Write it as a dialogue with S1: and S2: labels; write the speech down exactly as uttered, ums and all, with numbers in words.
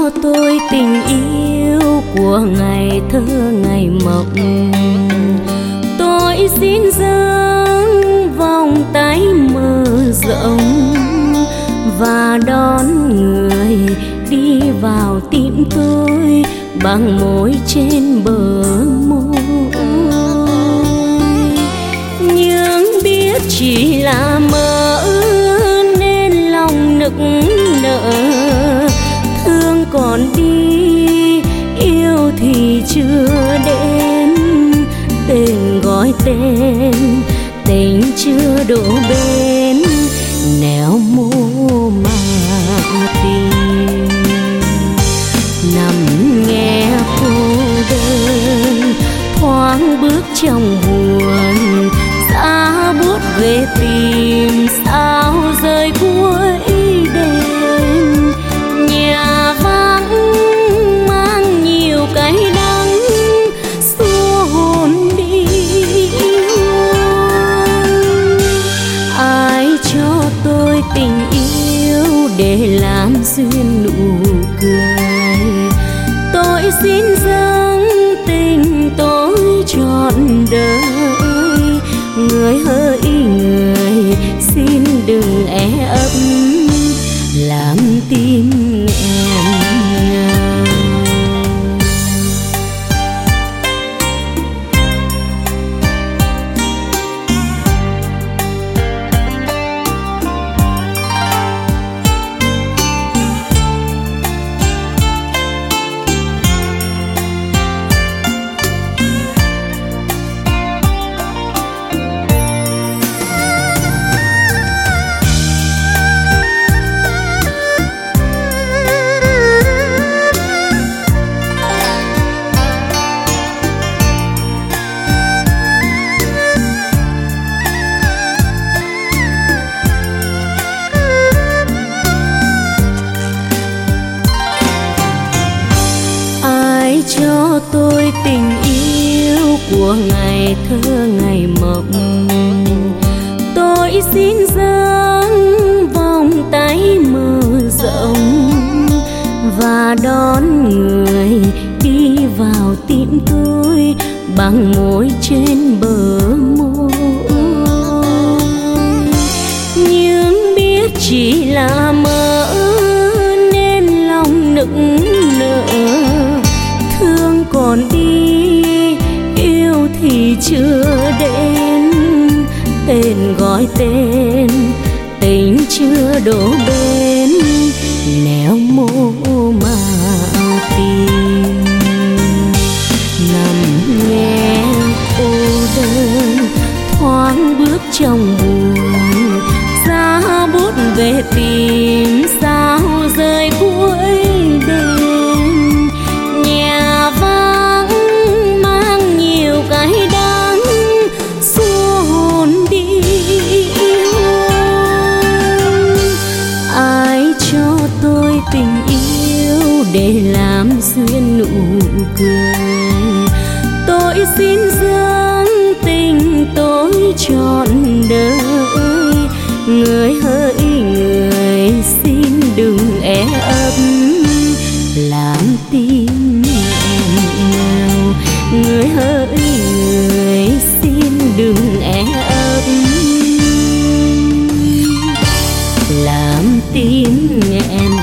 S1: cho tôi tình yêu của ngày thơ ngày mộng. Tôi xin dâng vòng tay mở rộng và đón người đi vào tim tôi bằng môi trên bờ môi. Nhưng biết chỉ là mơ nên lòng nức nở, thương còn đi yêu thì chưa đến, tên gọi tên tình chưa đổ bên, nẻo mô mà tìm. Nằm nghe cô đơn thoáng bước trong buồn, xa buốt về tìm sao rơi cuối đêm. Nhà vắng mang nhiều cái đắng xua hồn đi. Ai cho tôi tình yêu để làm duyên nụ cười, tôi xin dâng tình tôi trọn đời. Người hỡi người xin đừng é ấp làm tim nghẹn ngào. Cho tôi tình yêu của ngày thơ ngày mộng. Tôi xin dâng vòng tay mở rộng và đón người đi vào tim tôi bằng môi trên bờ môi. Nhưng biết chỉ là mơ nên lòng nức nở, thương còn đi yêu thì chưa đến, tên gọi tên tình chưa đổ bên, nẻo mô mà tìm. Nằm nghe cô đơn thoáng bước trong buồn, giá bút về tìm sao rơi cuối đêm. Nhà vắng mang nhiều cái đắng xua hồn đi. Ai cho tôi tình yêu để làm duyên nụ cười, tôi xin dâng tình tôi trọn đời. Người hỡi người xin đừng é ấp làm tim nghẹn ngào. Người hỡi người xin đừng é ấp làm tim nghẹn